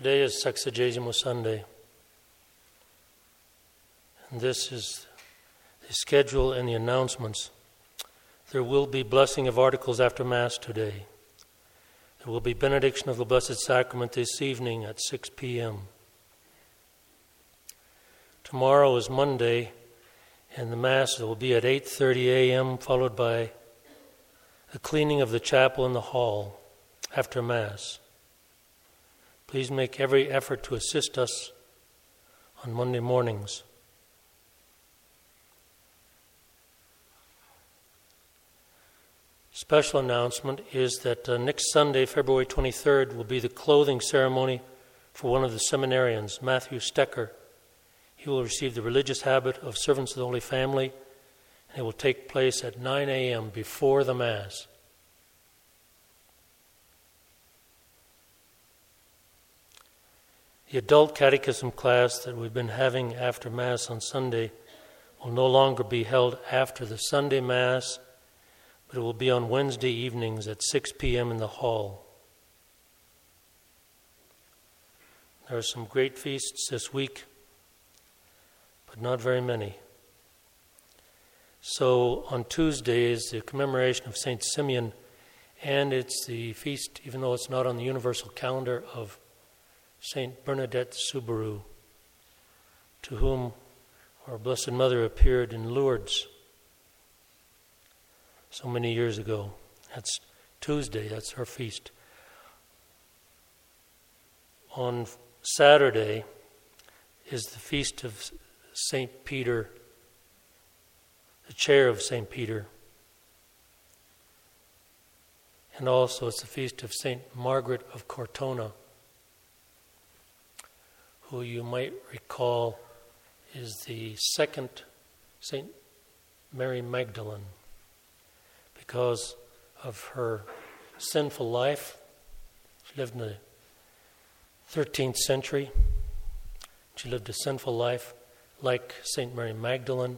Today is Sexagesimo Sunday, and this is the schedule and the announcements. There will be blessing of articles after Mass today. There will be benediction of the Blessed Sacrament this evening at 6 p.m. Tomorrow is Monday, and the Mass will be at 8:30 a.m., followed by the cleaning of the chapel and the hall after Mass. Please make every effort to assist us on Monday mornings. Special announcement is that next Sunday, February 23rd, will be the clothing ceremony for one of the seminarians, Matthew Stecker. He will receive the religious habit of servants of the Holy Family, and it will take place at 9 a.m. before the Mass. The adult catechism class that we've been having after Mass on Sunday will no longer be held after the Sunday Mass, but it will be on Wednesday evenings at 6 p.m. in the hall. There are some great feasts this week, but not very many. So on Tuesday is the commemoration of St. Simeon, and it's the feast, even though it's not on the universal calendar, of St. Bernadette Soubirous, to whom our Blessed Mother appeared in Lourdes so many years ago. That's Tuesday, that's her feast. On Saturday is the feast of St. Peter, the chair of St. Peter. And also it's the feast of St. Margaret of Cortona, who you might recall is the second St. Mary Magdalene. Because of her sinful life, she lived in the 13th century. She lived a sinful life like St. Mary Magdalene.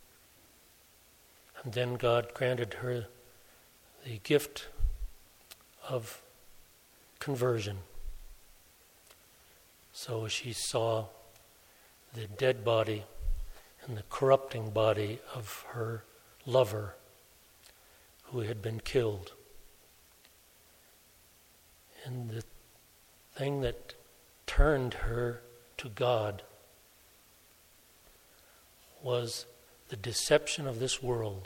And then God granted her the gift of conversion. So she saw the dead body and the corrupting body of her lover who had been killed. And the thing that turned her to God was the deception of this world.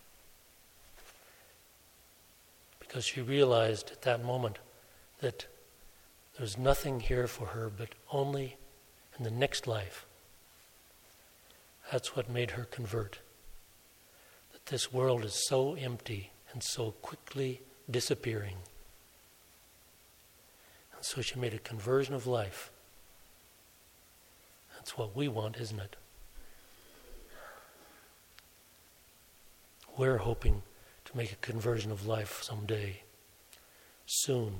Because she realized at that moment that there's nothing here for her but only in the next life. That's what made her convert. That this world is so empty and so quickly disappearing. And so she made a conversion of life. That's what we want, isn't it? We're hoping to make a conversion of life someday, soon.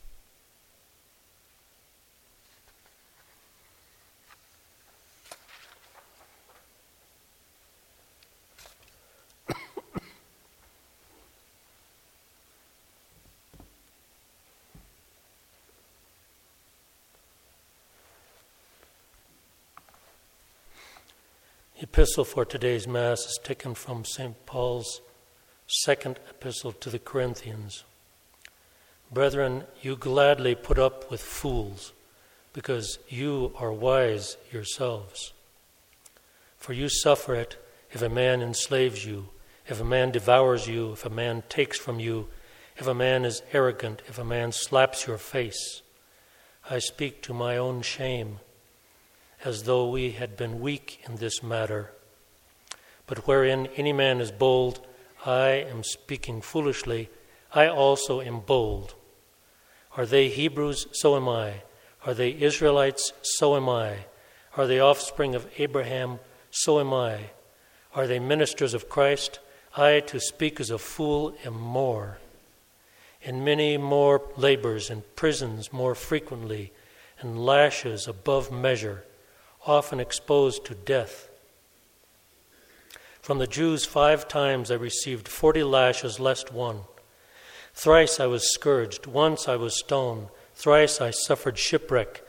The epistle for today's Mass is taken from St. Paul's second epistle to the Corinthians. Brethren, you gladly put up with fools, because you are wise yourselves. For you suffer it if a man enslaves you, if a man devours you, if a man takes from you, if a man is arrogant, if a man slaps your face. I speak to my own shame, as though we had been weak in this matter. But wherein any man is bold, I am speaking foolishly, I also am bold. Are they Hebrews? So am I. Are they Israelites? So am I. Are they offspring of Abraham? So am I. Are they ministers of Christ? I, to speak as a fool, am more. In many more labors, and prisons more frequently, and lashes above measure, often exposed to death. From the Jews 5 times I received 40 lashes less one. Thrice I was scourged, once I was stoned, thrice I suffered shipwreck.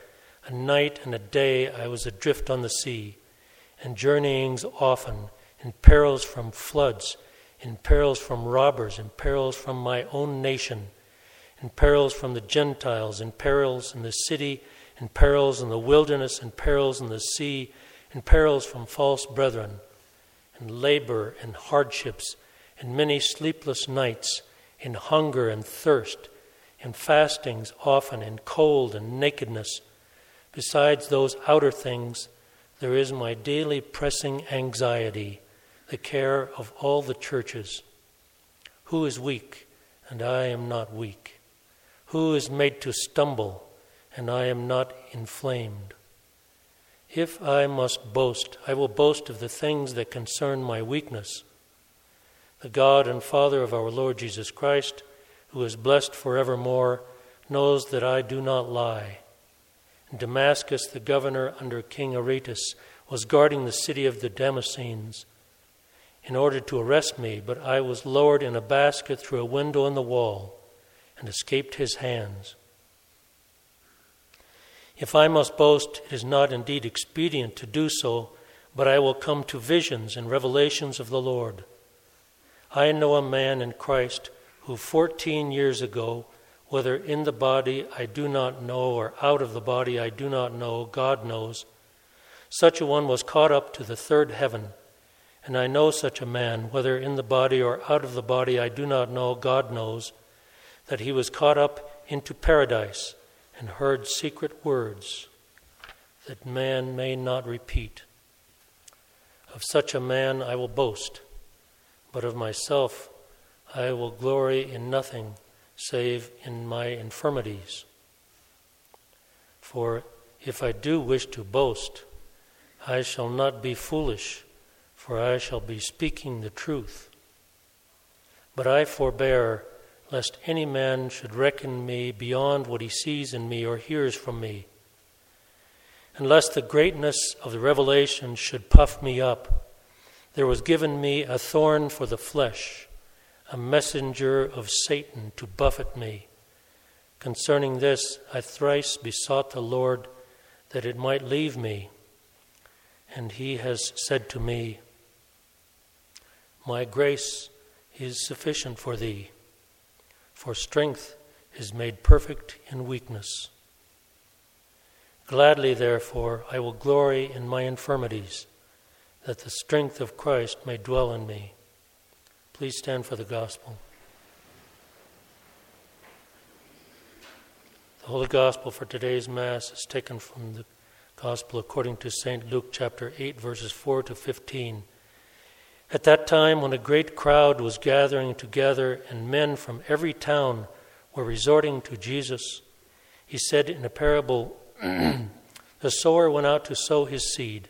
A night and a day I was adrift on the sea, and journeyings often, in perils from floods, in perils from robbers, in perils from my own nation, in perils from the Gentiles, in perils in the city, in perils in the wilderness, in perils in the sea, in perils from false brethren, in labor and hardships, in many sleepless nights, in hunger and thirst, in fastings often, in cold and nakedness. Besides those outer things, there is my daily pressing anxiety, the care of all the churches. Who is weak, and I am not weak? Who is made to stumble, and I am not inflamed? If I must boast, I will boast of the things that concern my weakness. The God and Father of our Lord Jesus Christ, who is blessed forevermore, knows that I do not lie. In Damascus, the governor under King Aretas was guarding the city of the Damascenes in order to arrest me, but I was lowered in a basket through a window in the wall and escaped his hands. If I must boast, it is not indeed expedient to do so, but I will come to visions and revelations of the Lord. I know a man in Christ who 14 years ago, whether in the body I do not know or out of the body I do not know, God knows, such a one was caught up to the third heaven. And I know such a man, whether in the body or out of the body I do not know, God knows, that he was caught up into paradise and heard secret words that man may not repeat. Of such a man I will boast, but of myself I will glory in nothing save in my infirmities. For if I do wish to boast, I shall not be foolish, for I shall be speaking the truth. But I forbear, lest any man should reckon me beyond what he sees in me or hears from me, and lest the greatness of the revelation should puff me up. There was given me a thorn for the flesh, a messenger of Satan to buffet me. Concerning this, I thrice besought the Lord that it might leave me. And he has said to me, My grace is sufficient for thee, for strength is made perfect in weakness. Gladly, therefore, I will glory in my infirmities, that the strength of Christ may dwell in me. Please stand for the gospel. The Holy Gospel for today's Mass is taken from the Gospel according to St. Luke chapter 8, verses 4 to 15. At that time, when a great crowd was gathering together and men from every town were resorting to Jesus, he said in a parable, The sower went out to sow his seed.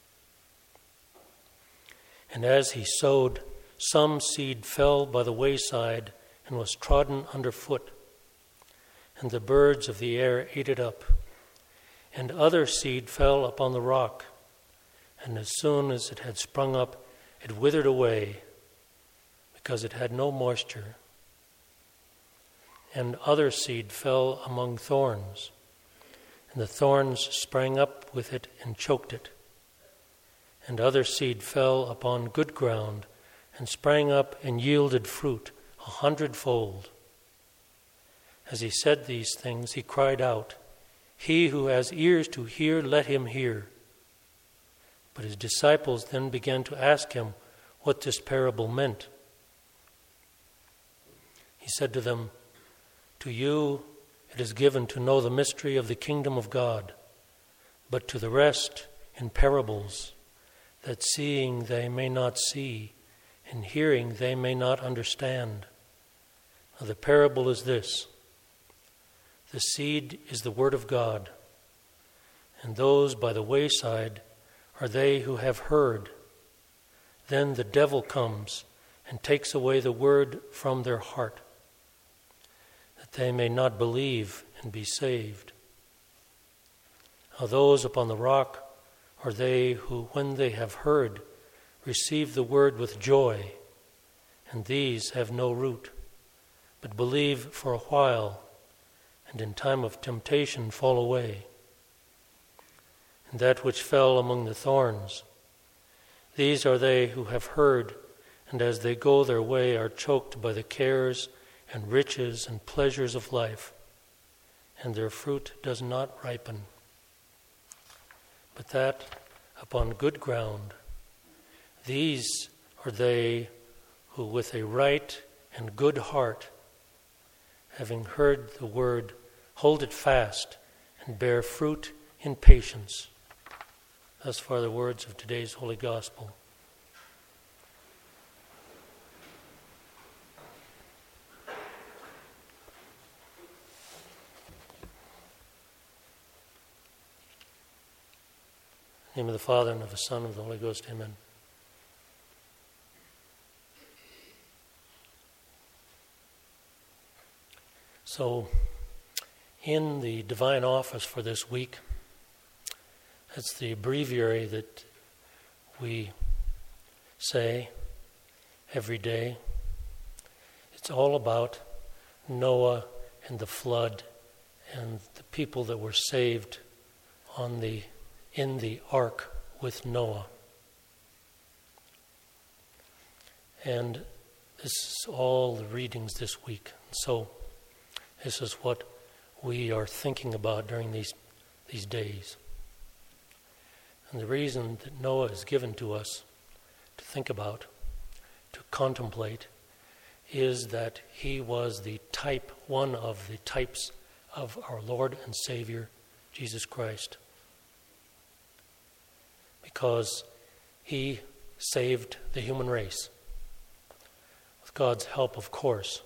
And as he sowed, some seed fell by the wayside and was trodden underfoot, and the birds of the air ate it up. And other seed fell upon the rock, and as soon as it had sprung up, it withered away, because it had no moisture. And other seed fell among thorns, and the thorns sprang up with it and choked it. And other seed fell upon good ground, and sprang up and yielded fruit 100-fold. As he said these things, he cried out, He who has ears to hear, let him hear. But his disciples then began to ask him what this parable meant. He said to them, To you it is given to know the mystery of the kingdom of God, but to the rest in parables, that seeing they may not see, and hearing they may not understand. Now the parable is this. The seed is the word of God, and those by the wayside are they who have heard. Then the devil comes and takes away the word from their heart, that they may not believe and be saved. Now those upon the rock are they who, when they have heard, receive the word with joy, and these have no root, but believe for a while, and in time of temptation fall away. and that which fell among the thorns. These are they who have heard, and as they go their way are choked by the cares and riches and pleasures of life, and their fruit does not ripen. But that upon good ground, these are they who with a right and good heart, having heard the word, hold it fast and bear fruit in patience. Thus far the words of today's Holy Gospel. In the name of the Father, and of the Son, and of the Holy Ghost, amen. So, in the divine office for this week, that's the breviary that we say every day. It's all about Noah and the flood and the people that were saved in the ark with Noah. And this is all the readings this week. So this is what we are thinking about during these days. And the reason that Noah is given to us to think about, to contemplate, is that he was one of the types of our Lord and Savior, Jesus Christ. Because he saved the human race. With God's help, of course.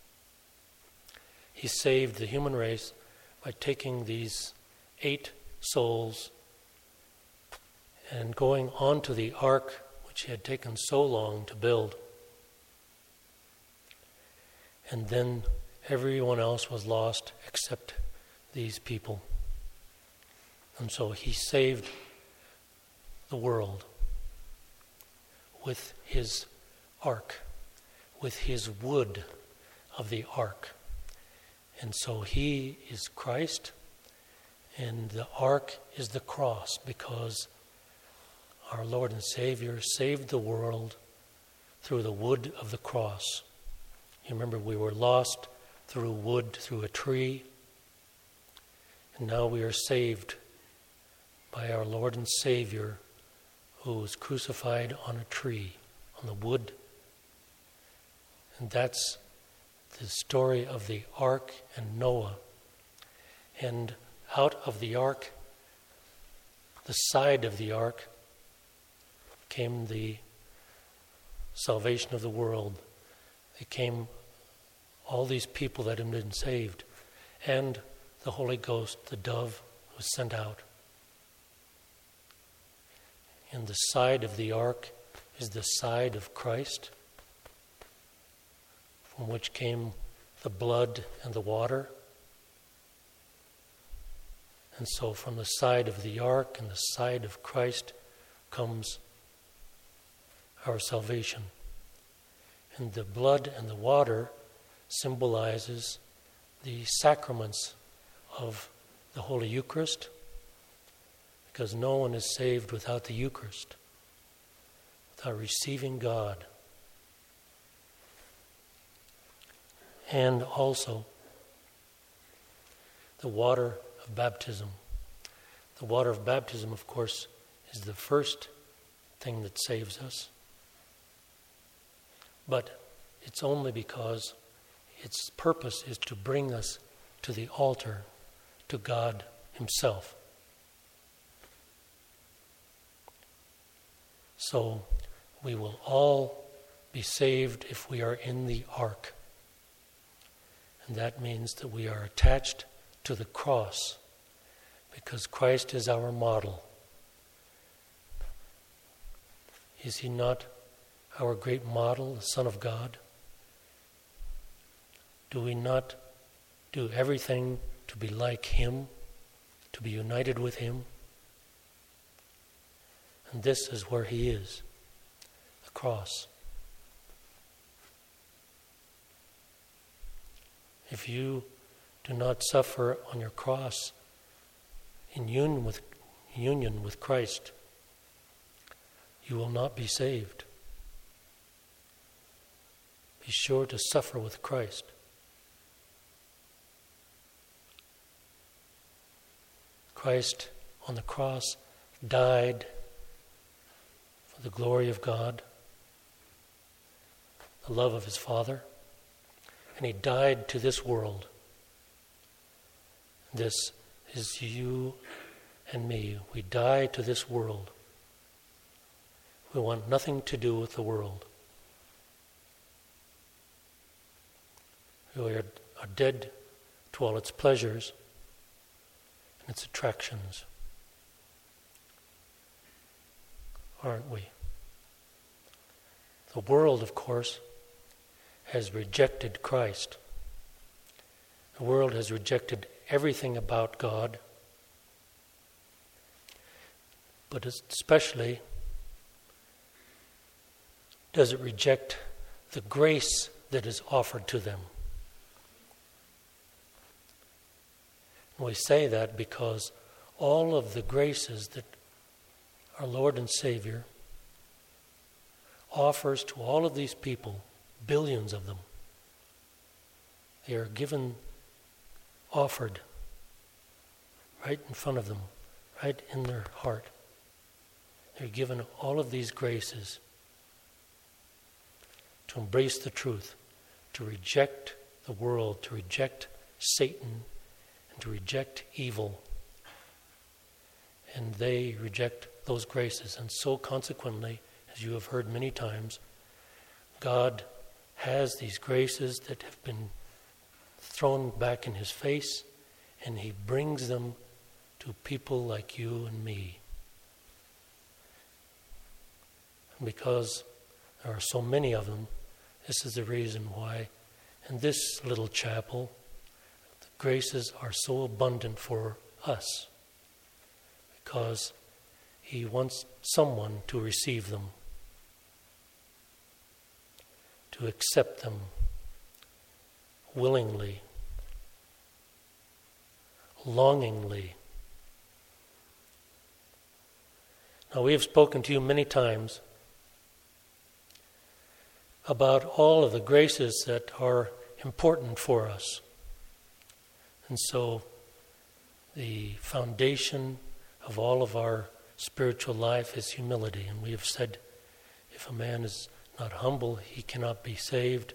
He saved the human race by taking these 8 souls and going onto the ark which he had taken so long to build. And then everyone else was lost except these people. And so he saved the world with his ark, with his wood of the ark. And so he is Christ, and the ark is the cross, because our Lord and Savior saved the world through the wood of the cross. You remember, we were lost through wood, through a tree, and now we are saved by our Lord and Savior, who was crucified on a tree, on the wood. And that's the story of the ark and Noah. And out of the ark, the side of the ark, came the salvation of the world. It came all these people that had been saved, and the Holy Ghost, the dove, was sent out. And the side of the ark is the side of Christ, from which came the blood and the water. And so from the side of the ark and the side of Christ comes our salvation. And the blood and the water symbolizes the sacraments of the Holy Eucharist, because no one is saved without the Eucharist, without receiving God. And also the water of baptism. The water of baptism, of course, is the first thing that saves us. But it's only because its purpose is to bring us to the altar, to God Himself. So we will all be saved if we are in the ark. And that means that we are attached to the cross, because Christ is our model. Is He not our great model, the Son of God? Do we not do everything to be like Him, to be united with Him? And this is where He is, the cross. If you do not suffer on your cross in union with union with Christ, you will not be saved. Be sure to suffer with Christ. Christ on the cross died for the glory of God, the love of his Father, and he died to this world. This is you and me. We die to this world. We want nothing to do with the world. We are dead to all its pleasures and its attractions, aren't we? The world, of course, has rejected Christ. The world has rejected everything about God, but especially does it reject the grace that is offered to them. And we say that because all of the graces that our Lord and Savior offers to all of these people, billions of them, they are given, offered right in front of them, right in their heart. They're given all of these graces to embrace the truth, to reject the world, to reject Satan, and to reject evil. And they reject those graces. And so consequently, as you have heard many times, God has these graces that have been thrown back in his face, and he brings them to people like you and me. And because there are so many of them, this is the reason why in this little chapel the graces are so abundant for us, because he wants someone to receive them, to accept them willingly, longingly. Now, we have spoken to you many times about all of the graces that are important for us. And so the foundation of all of our spiritual life is humility. And we have said, if a man is not humble, he cannot be saved.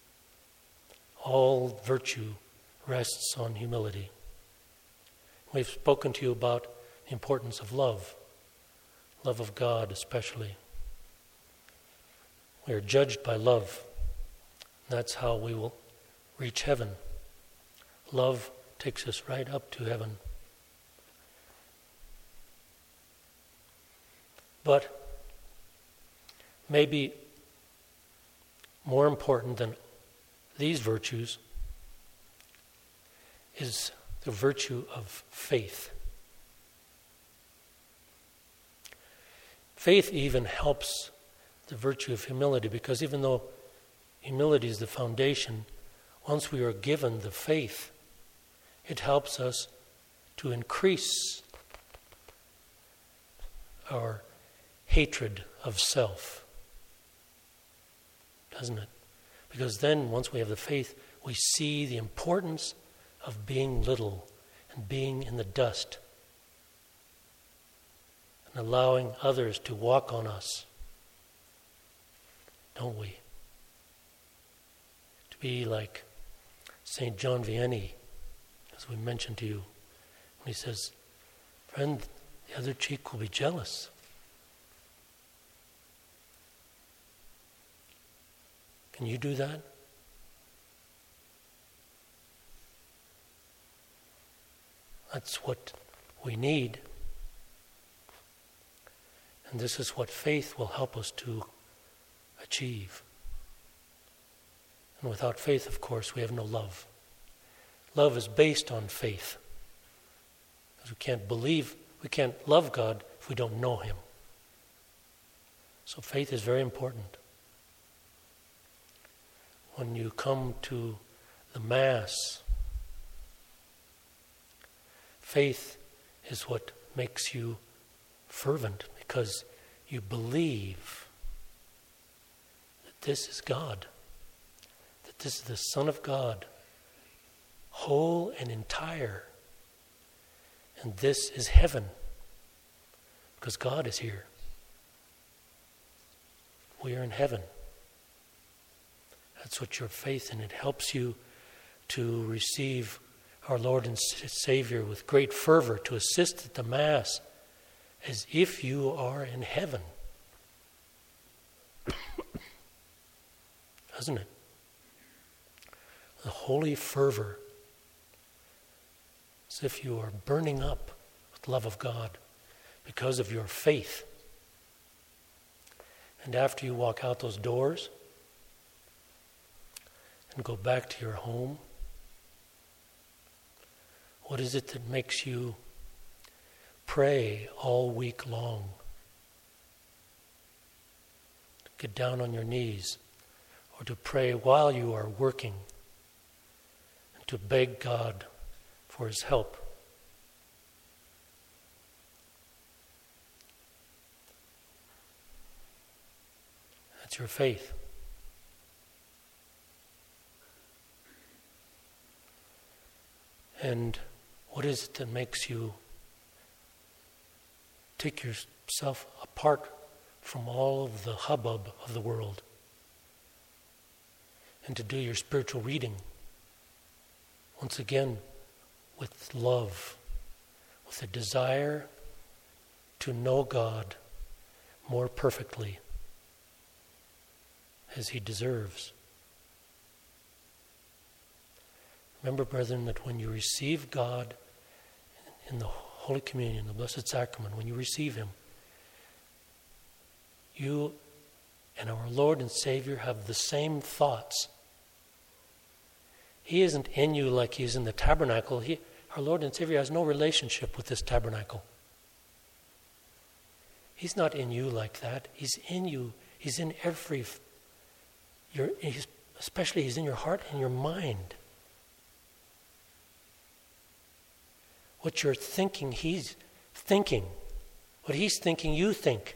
All virtue rests on humility. We've spoken to you about the importance of love of God especially. We are judged by love. That's how we will reach heaven. Love takes us right up to heaven. But maybe more important than these virtues is the virtue of faith. Faith even helps the virtue of humility, because even though humility is the foundation, once we are given the faith, it helps us to increase our hatred of self, doesn't it? Because then, once we have the faith, we see the importance of being little and being in the dust and allowing others to walk on us, don't we? To be like St. John Vianney, as we mentioned to you, when he says, friend, the other cheek will be jealous. Can you do that? That's what we need. And this is what faith will help us to achieve. And without faith, of course, we have no love. Love is based on faith. Because we can't love God if we don't know him. So faith is very important. When you come to the Mass, faith is what makes you fervent? Because you believe that this is God, that this is the Son of God, whole and entire. And this is heaven, because God is here. We are in heaven. That's what your faith in. It helps you to receive our Lord and Savior with great fervor, to assist at the Mass as if you are in heaven. Doesn't it? The holy fervor, as if you are burning up with love of God because of your faith. And after you walk out those doors and go back to your home, what is it that makes you pray all week long? To get down on your knees, or to pray while you are working, and to beg God for His help. That's your faith. And what is it that makes you take yourself apart from all of the hubbub of the world and to do your spiritual reading, once again, with love, with a desire to know God more perfectly as He deserves? Remember, brethren, that when you receive God in the Holy Communion, the Blessed Sacrament, when you receive Him, you and our Lord and Savior have the same thoughts. He isn't in you like He's in the tabernacle. Our Lord and Savior has no relationship with this tabernacle. He's not in you like that. He's in you. He's in especially He's in your heart and your mind. What you're thinking, He's thinking. What He's thinking, you think.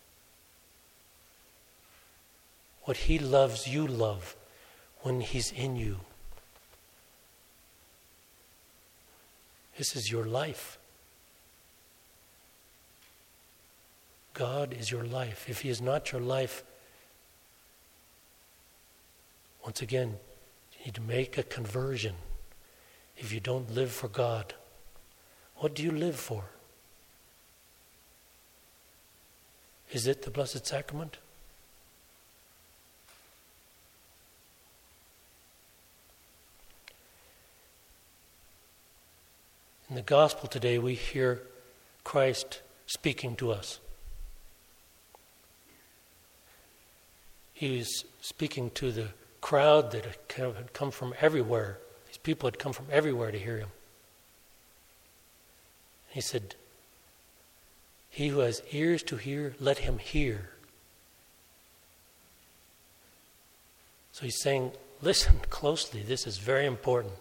What He loves, you love when He's in you. This is your life. God is your life. If He is not your life, once again, you need to make a conversion. If you don't live for God, what do you live for? Is it the Blessed Sacrament? In the Gospel today, we hear Christ speaking to us. He is speaking to the crowd that had come from everywhere. These people had come from everywhere to hear Him. He said, "He who has ears to hear, let him hear." So He's saying, listen closely. This is very important.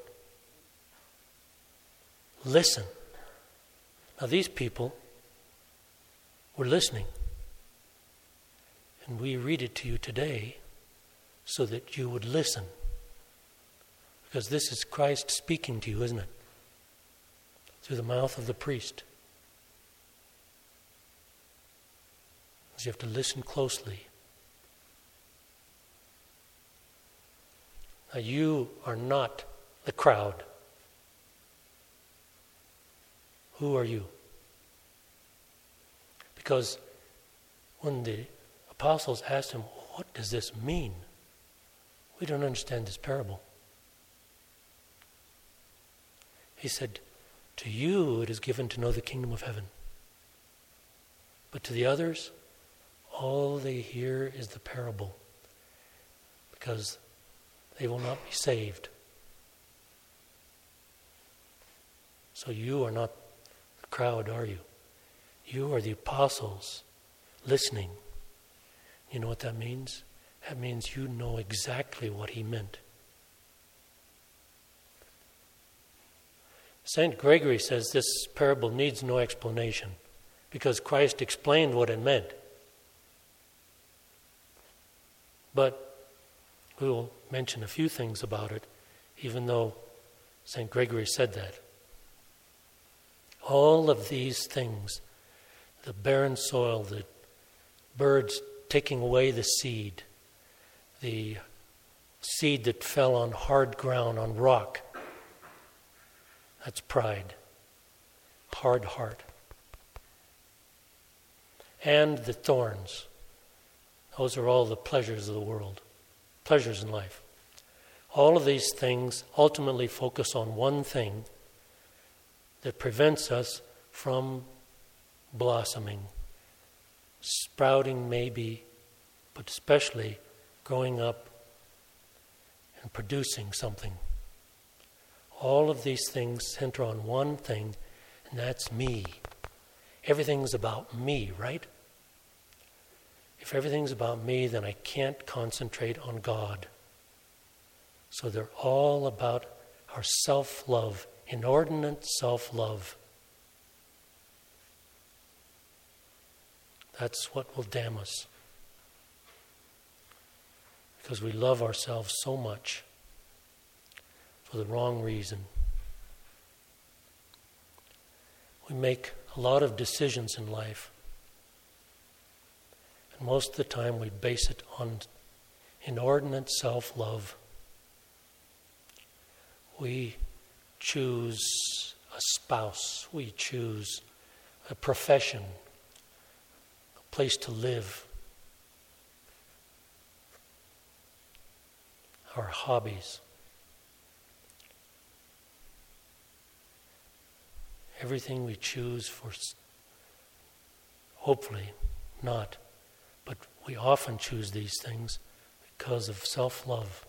Listen. Now these people were listening. And we read it to you today so that you would listen. Because this is Christ speaking to you, isn't it? Through the mouth of the priest. So you have to listen closely. Now you are not the crowd. Who are you? Because when the apostles asked Him, what does this mean? We don't understand this parable. He said, to you it is given to know the kingdom of heaven. But to the others, all they hear is the parable, because they will not be saved. So you are not the crowd, are you? You are the apostles listening. You know what that means? That means you know exactly what He meant. St. Gregory says this parable needs no explanation because Christ explained what it meant. But we will mention a few things about it, even though St. Gregory said that. All of these things, the barren soil, the birds taking away the seed that fell on hard ground, on rock, that's pride, hard heart. And the thorns, those are all the pleasures of the world, pleasures in life. All of these things ultimately focus on one thing that prevents us from blossoming, sprouting maybe, but especially growing up and producing something. All of these things center on one thing, and that's me. Everything's about me, right? If everything's about me, then I can't concentrate on God. So they're all about our self-love, inordinate self-love. That's what will damn us. Because we love ourselves so much for the wrong reason. We make a lot of decisions in life. And most of the time we base it on inordinate self-love. We choose a spouse. We choose a profession, a place to live, our hobbies. Everything we choose for, hopefully not, but we often choose these things because of self-love.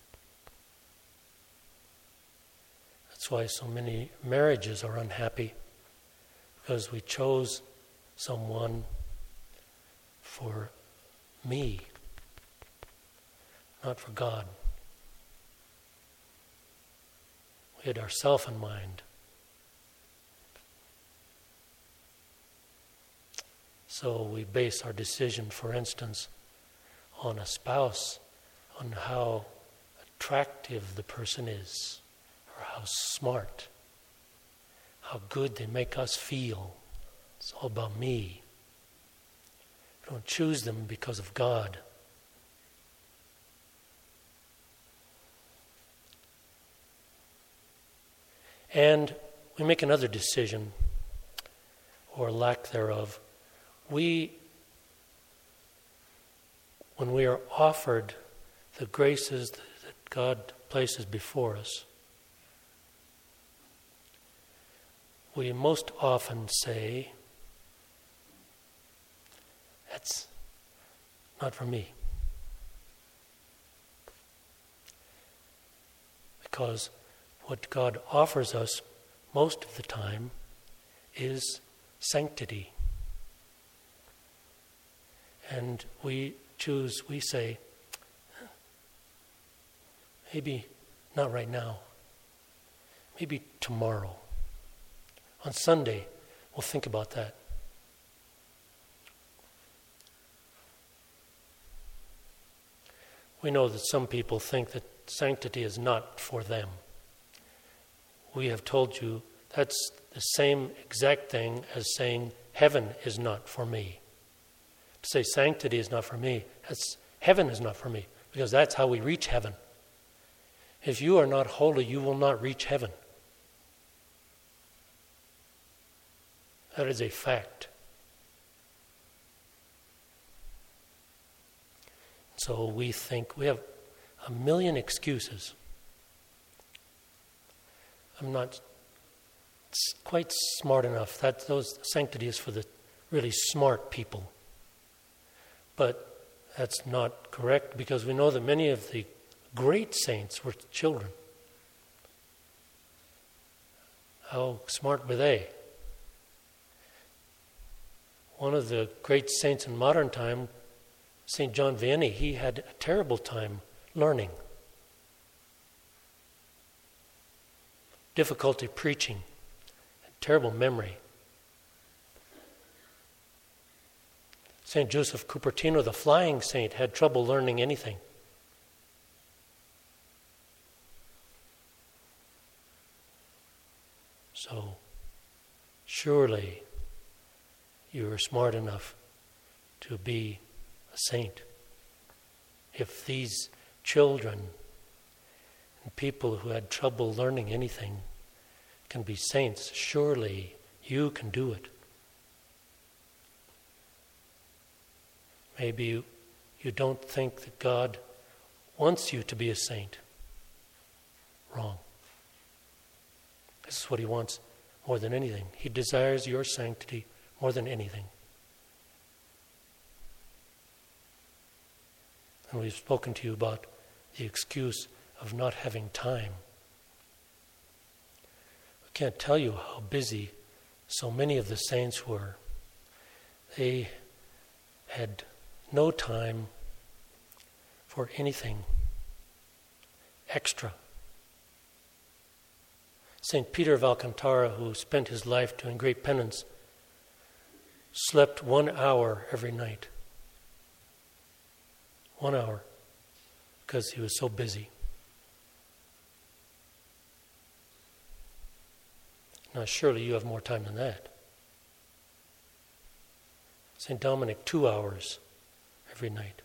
That's why so many marriages are unhappy, because we chose someone for me, not for God. We had ourself in mind. So we base our decision, for instance, on a spouse, on how attractive the person is, or how smart, how good they make us feel. It's all about me. We don't choose them because of God. And we make another decision, or lack thereof. When we are offered the graces that God places before us, we most often say, that's not for me. Because what God offers us most of the time is sanctity. And we say, maybe not right now. Maybe tomorrow. On Sunday, we'll think about that. We know that some people think that sanctity is not for them. We have told you that's the same exact thing as saying heaven is not for me. To say sanctity is not for me, heaven is not for me, because that's how we reach heaven. If you are not holy, you will not reach heaven. That is a fact. So we think we have a million excuses. I'm not quite smart enough. Those sanctity is for the really smart people. But that's not correct, because we know that many of the great saints were children. How smart were they? One of the great saints in modern time, St. John Vianney, he had a terrible time learning. difficulty preaching, terrible memory. St. Joseph Cupertino, the flying saint, had trouble learning anything. So, surely you are smart enough to be a saint. If these children and people who had trouble learning anything can be saints, surely you can do it. Maybe you don't think that God wants you to be a saint. Wrong. This is what He wants more than anything. He desires your sanctity more than anything. And we've spoken to you about the excuse of not having time. I can't tell you how busy so many of the saints were. They had no time for anything extra. St. Peter of Alcantara, who spent his life doing great penance, slept 1 hour every night. 1 hour, because he was so busy. Now, surely you have more time than that. St. Dominic, 2 hours every night.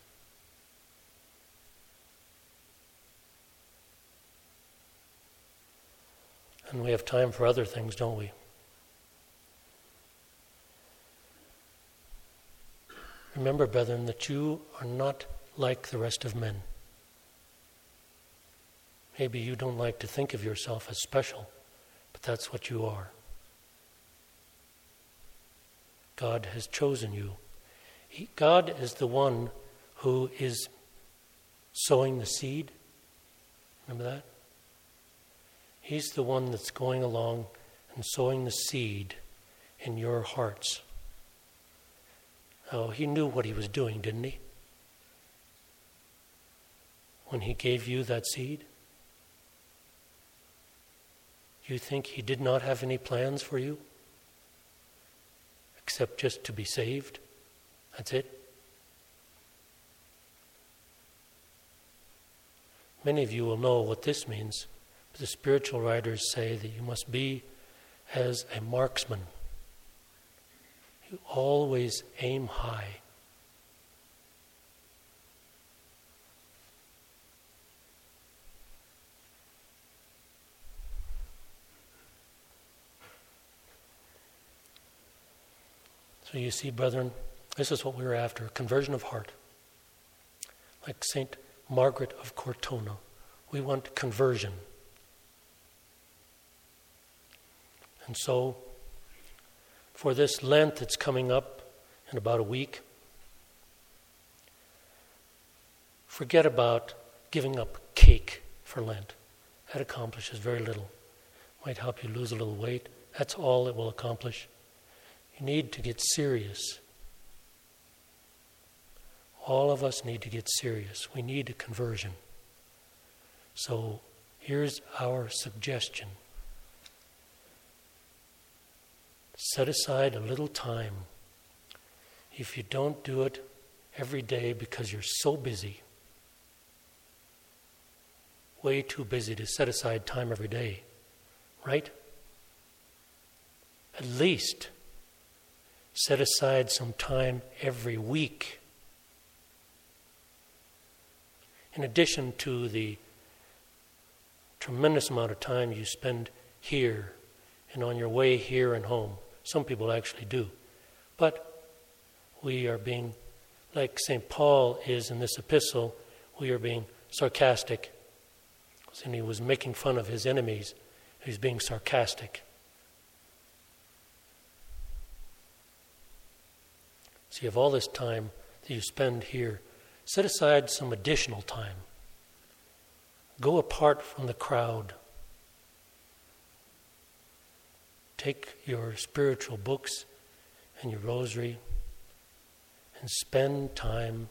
And we have time for other things, don't we? Remember, brethren, that you are not like the rest of men. Maybe you don't like to think of yourself as special, but that's what you are. God has chosen you. God is the one who is sowing the seed. Remember that? He's the one that's going along and sowing the seed in your hearts. Oh, He knew what He was doing, didn't He? When He gave you that seed? You think He did not have any plans for you? Except just to be saved? That's it? Many of you will know what this means. The spiritual writers say that you must be as a marksman. You always aim high. So you see, brethren, this is what we were after, conversion of heart. Like St. Margaret of Cortona, we want conversion. And so, for this Lent that's coming up in about a week, forget about giving up cake for Lent. That accomplishes very little. Might help you lose a little weight. That's all it will accomplish. You need to get serious. All of us need to get serious. We need a conversion. So here's our suggestion. Set aside a little time. If you don't do it every day because you're so busy, way too busy to set aside time every day, right? At least set aside some time every week. In addition to the tremendous amount of time you spend here and on your way here and home. Some people actually do. But we are being, like St. Paul is in this epistle, we are being sarcastic. And he was making fun of his enemies. He's being sarcastic. So you have all this time that you spend here. Set aside some additional time. Go apart from the crowd. Take your spiritual books and your rosary and spend time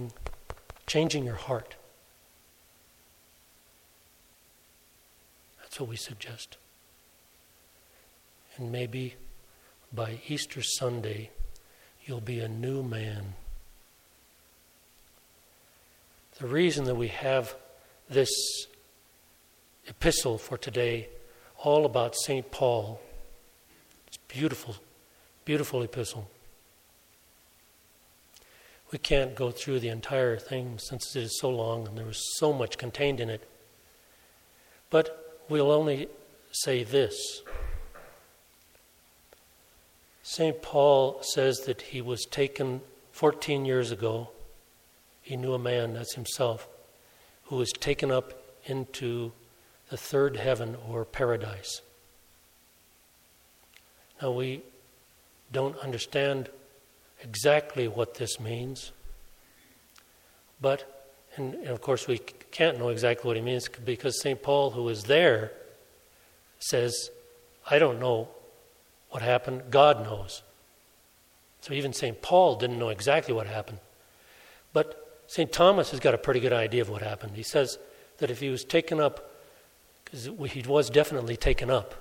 changing your heart. That's what we suggest. And maybe by Easter Sunday, you'll be a new man. The reason that we have this epistle for today, all about St. Paul, it's beautiful, beautiful epistle. We can't go through the entire thing since it is so long and there was so much contained in it. But we'll only say this. St. Paul says that he was taken 14 years ago. He knew a man, that's himself, who was taken up into the third heaven or paradise. Now we don't understand exactly what this means, but, and of course we can't know exactly what he means because St. Paul, who was there, says, I don't know what happened, God knows. So even St. Paul didn't know exactly what happened. But St. Thomas has got a pretty good idea of what happened. He says that if he was taken up, because he was definitely taken up.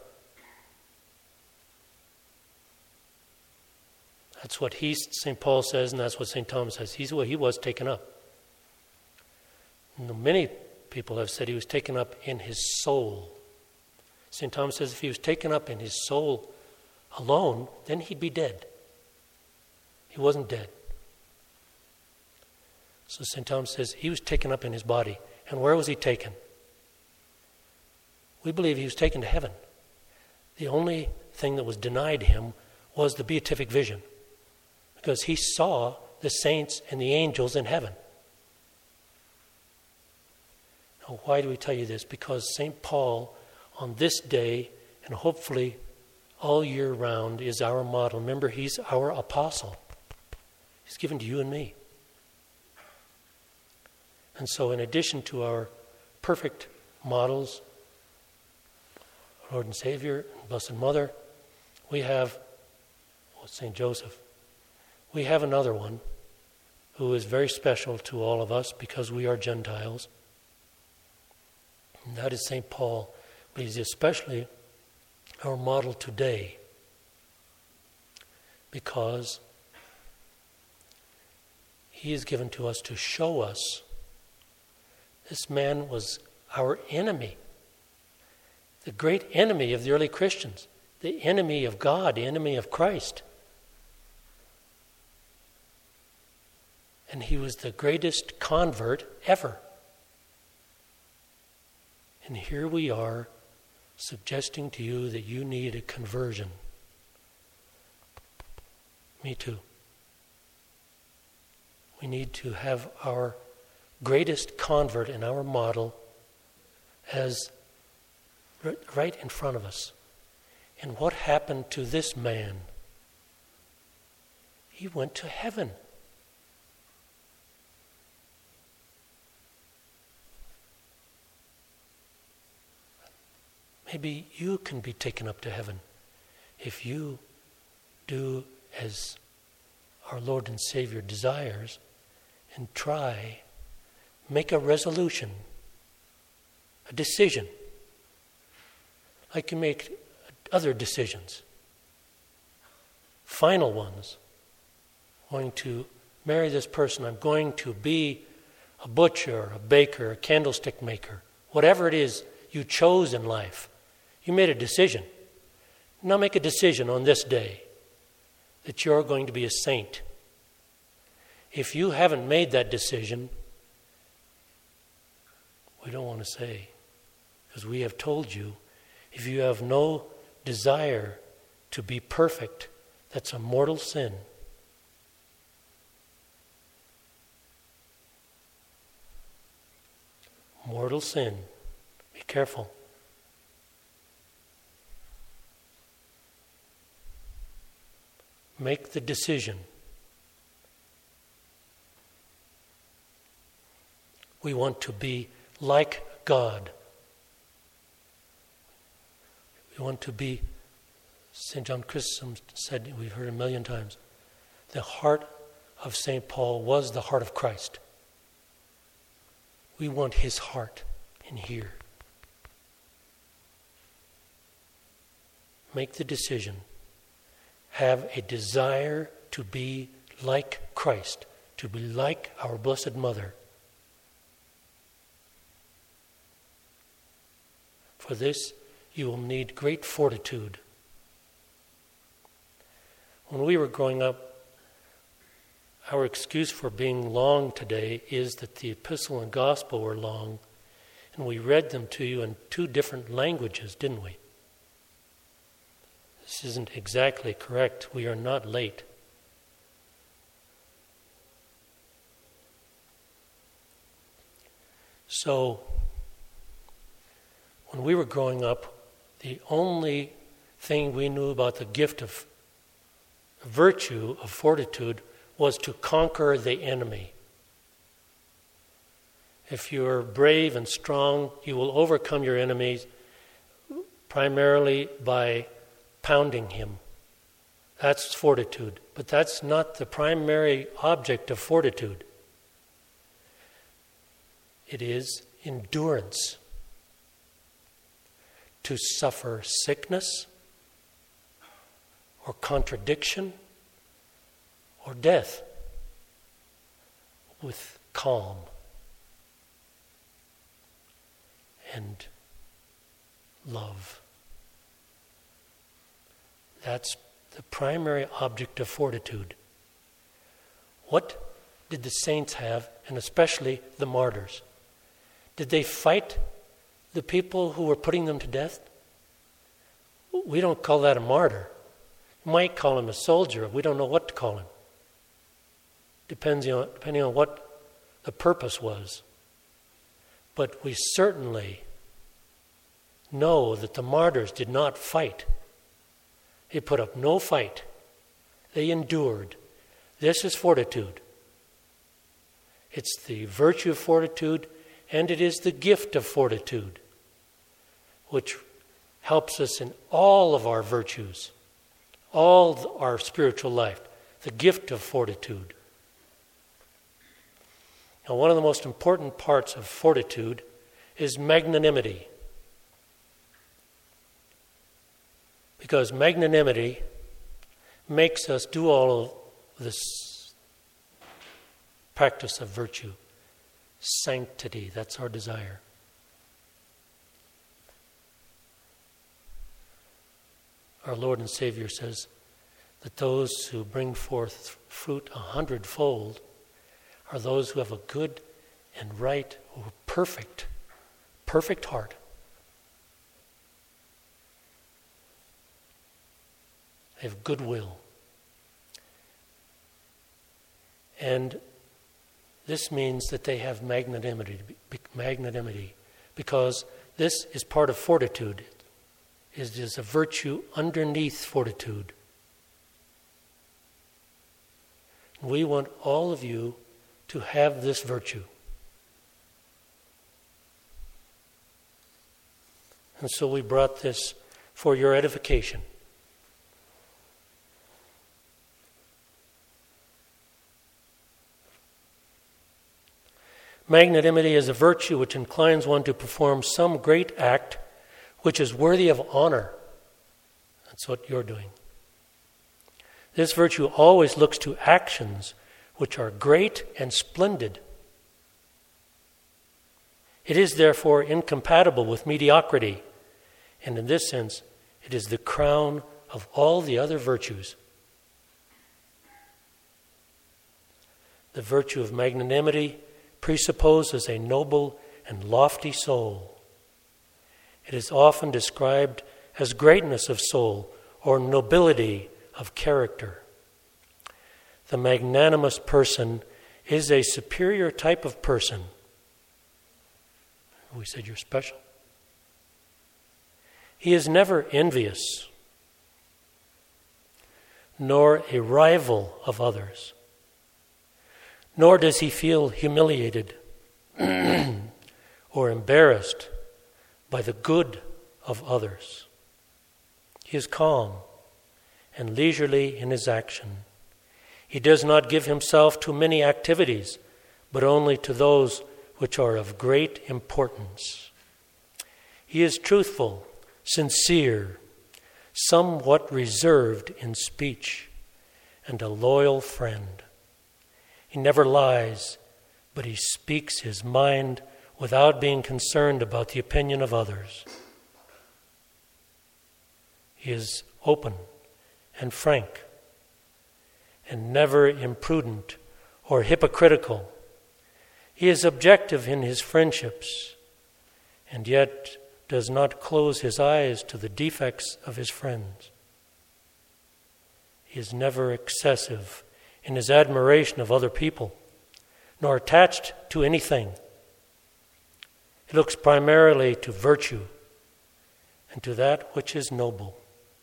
That's what St. Paul says, and that's what St. Thomas says. He was taken up. And many people have said he was taken up in his soul. St. Thomas says if he was taken up in his soul alone, then he'd be dead. He wasn't dead. So St. Thomas says he was taken up in his body. And where was he taken? We believe he was taken to heaven. The only thing that was denied him was the beatific vision, because he saw the saints and the angels in heaven. Now, why do we tell you this? Because St. Paul, on this day, and hopefully all year round, is our model. Remember, he's our apostle. He's given to you and me. And so in addition to our perfect models, Lord and Savior, Blessed Mother, we have St. Joseph. We have another one who is very special to all of us because we are Gentiles. And that is St. Paul. But he's especially our model today because he is given to us to show us this man was our enemy, the great enemy of the early Christians, the enemy of God, the enemy of Christ. And he was the greatest convert ever. And here we are suggesting to you that you need a conversion. Me too. We need to have our greatest convert and our model as right in front of us. And what happened to this man? He went to heaven. Maybe you can be taken up to heaven if you do as our Lord and Savior desires and make a resolution, a decision, like you make other decisions, final ones. I'm going to marry this person. I'm going to be a butcher, a baker, a candlestick maker, whatever it is you chose in life. You made a decision. Now make a decision on this day that you're going to be a saint. If you haven't made that decision, we don't want to say, because we have told you, if you have no desire to be perfect, that's a mortal sin. Mortal sin. Be careful. Make the decision. We want to be like God. We want to be, St. John Chrysostom said, we've heard a million times, the heart of St. Paul was the heart of Christ. We want his heart in here. make the decision, have a desire to be like Christ, to be like our Blessed Mother. For this, you will need great fortitude. When we were growing up, our excuse for being long today is that the epistle and gospel were long, and we read them to you in 2 different languages, didn't we? This isn't exactly correct. We are not late. So, when we were growing up, the only thing we knew about the gift of virtue, of fortitude, was to conquer the enemy. If you are brave and strong, you will overcome your enemies primarily by pounding him. That's fortitude. But that's not the primary object of fortitude. It is endurance. To suffer sickness or contradiction or death with calm and love. That's the primary object of fortitude. What did the saints have, and especially the martyrs? Did they fight the people who were putting them to death? We don't call that a martyr. You might call him a soldier. We don't know what to call him. Depending on what the purpose was. But we certainly know that the martyrs did not fight. They put up no fight. They endured. This is fortitude. It's the virtue of fortitude, and it is the gift of fortitude, which helps us in all of our virtues, all our spiritual life, the gift of fortitude. Now, one of the most important parts of fortitude is magnanimity. Because magnanimity makes us do all of this practice of virtue. Sanctity, that's our desire. Our Lord and Savior says that those who bring forth fruit 100-fold are those who have a good and right or perfect heart. They have goodwill. And this means that they have magnanimity, because this is part of fortitude. It is a virtue underneath fortitude. We want all of you to have this virtue. And so we brought this for your edification. Magnanimity is a virtue which inclines one to perform some great act which is worthy of honor. That's what you're doing. This virtue always looks to actions which are great and splendid. It is therefore incompatible with mediocrity, and in this sense, it is the crown of all the other virtues. The virtue of magnanimity presupposes a noble and lofty soul. It is often described as greatness of soul or nobility of character. The magnanimous person is a superior type of person. We said you're special. He is never envious, nor a rival of others. Nor does he feel humiliated or embarrassed by the good of others. He is calm and leisurely in his action. He does not give himself to many activities, but only to those which are of great importance. He is truthful, sincere, somewhat reserved in speech, and a loyal friend. He never lies, but he speaks his mind without being concerned about the opinion of others. He is open and frank, and never imprudent or hypocritical. He is objective in his friendships, and yet does not close his eyes to the defects of his friends. He is never excessive in his admiration of other people, nor attached to anything. He looks primarily to virtue and to that which is noble.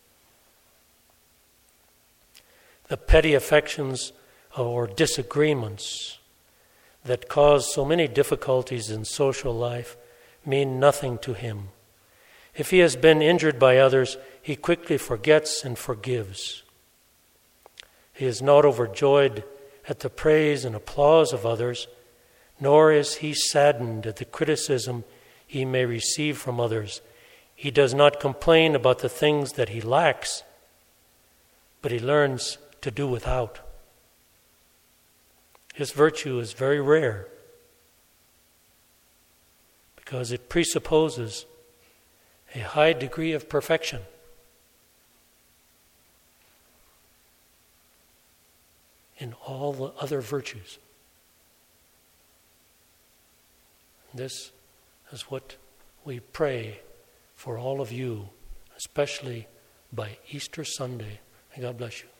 The petty affections or disagreements that cause so many difficulties in social life mean nothing to him. If he has been injured by others, he quickly forgets and forgives. He is not overjoyed at the praise and applause of others, nor is he saddened at the criticism he may receive from others. He does not complain about the things that he lacks, but he learns to do without. His virtue is very rare because it presupposes a high degree of perfection. In all the other virtues. This is what we pray for all of you, especially by Easter Sunday. May God bless you.